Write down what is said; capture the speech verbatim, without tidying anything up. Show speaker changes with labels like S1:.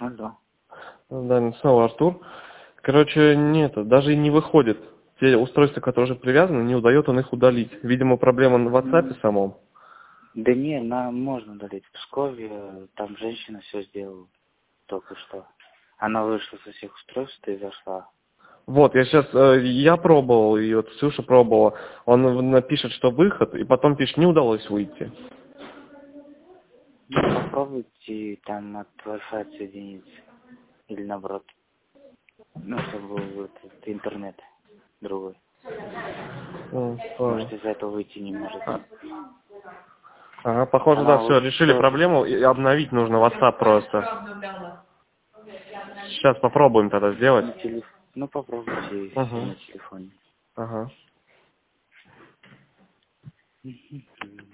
S1: Алло.
S2: Да, снова Артур. Короче, нет, даже и не выходит. Те устройства, которые уже привязаны, не удает он их удалить. Видимо, проблема на WhatsApp самом.
S1: Да не, нам можно удалить. В Пскове там женщина все сделала только что. Она вышла со всех устройств и зашла.
S2: Вот, я сейчас, э, я пробовал, и вот Ксюша пробовала. Он напишет, что выход, и потом пишет, не удалось выйти.
S1: Ну, попробуйте там от Wi-Fi отсоединиться. Или наоборот. Ну, чтобы был этот интернет другой.
S2: М, понял.
S1: Может, из-за этого выйти не может.
S2: Ага, похоже, да,
S1: Она
S2: все,
S1: вот
S2: решили
S1: тоже...
S2: проблему, и обновить нужно WhatsApp просто. Сейчас попробуем тогда сделать.
S1: На телеф... Ну, попробуйте все
S2: Угу.
S1: на телефоне.
S2: Ага.
S1: Мгм.